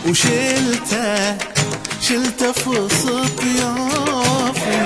وشلته شلته في وسط ضيافي.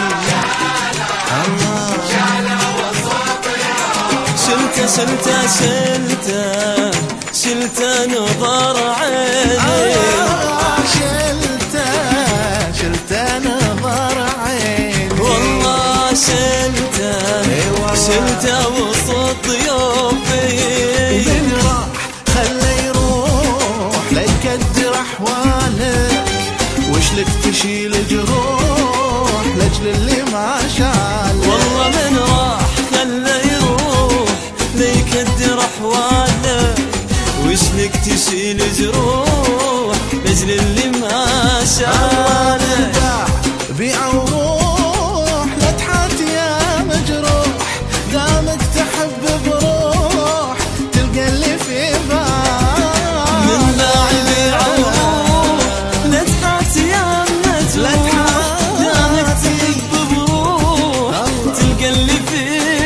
شلته شلته شلته شلته نظر عيني. شلته شلته نظر عيني والله. شلته شلته وسط ضيافي. ومن راح خلى يروح لا يكدر احوالك، وشلك تشيل جروح لاجل اللي ما شالك. والله من راح خلى يروح لا يكدر احوالك، وشلك تشيل جروح لاجل اللي ما شالك. بيع وروح لا تحات يا مجروح، دامك تحب بروح تلقى اللي في بالك. من باع بيع وروح لا تحات يا مجروح، دامك تحب بروح تلقى اللي في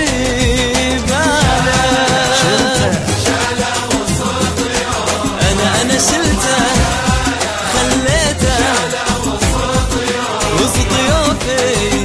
بالك. شلته انا شلته خليته وسط ضيافي.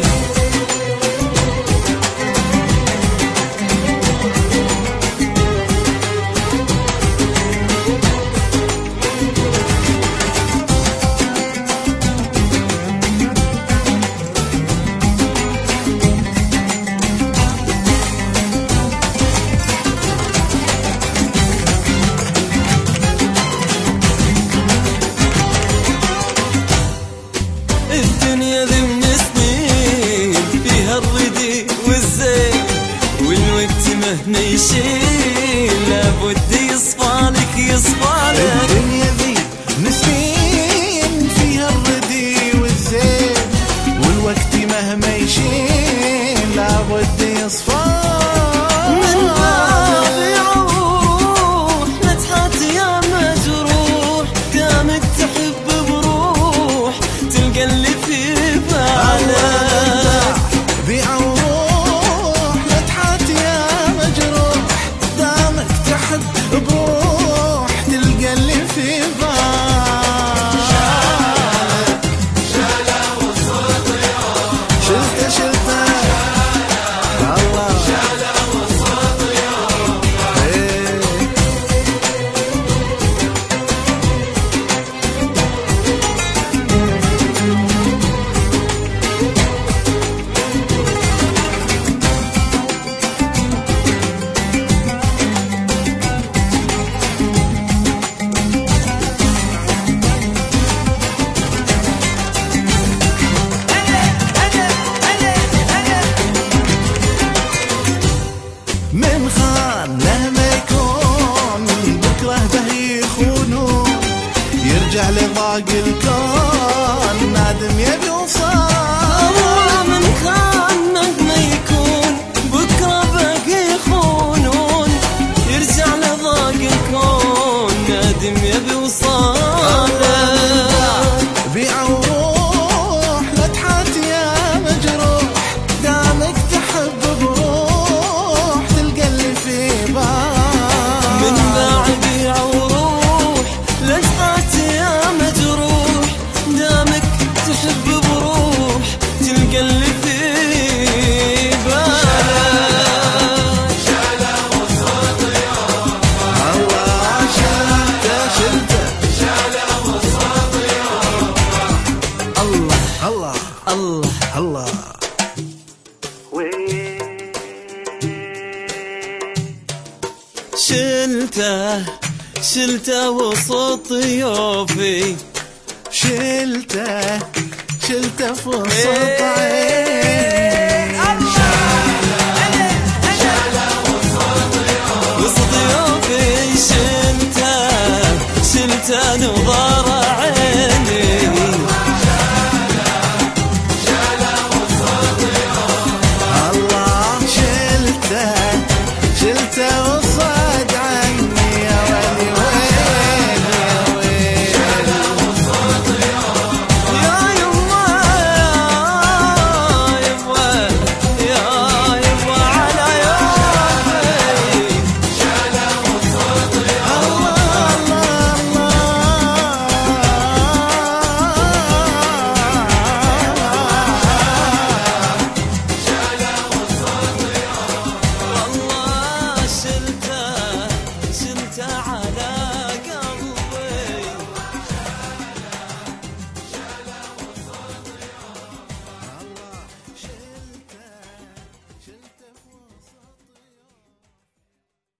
الدنيا ذي من سنين فيها الردي والزين، والوقت مهما يشيل لابد يصفالك يصفالك. الدنيا ذي من سنين فيها الردي والزين، والوقت مهما يشيل لابد يصفالك. من باب يروح لا تحات يا مجروح، دامك تحب بروح تلقى اللي في بالك. بيع وروح لا تحات يا مجروح، دامك تحب بروح تلقى اللي في بالك. شلته وسط ضيافي. شلته شلته الله. شلته وسط ضيافي. من خان مهما يكون بكره به يخونون، يرجع لضاق الكون نادم يبي وصال. من خان مهما يكون بكره به يخونون، يرجع لضاق الكون نادم يبي وصال. بيع وروح لا تحات يا مجروح، دامك تحب بروح تلقى اللي في بالك. من باع بيع وروح لا تحات يا مجروح، دامك تحب بروح تلقى اللي في بالك. شلته وسط ضيافي. الله. شلته شلته شلته وسط ضيافي. الله الله الله الله. شلته شلته وسط ضيافي. شلته شلته في وسط عيني. وسط ضيافي. شلته شلته نظر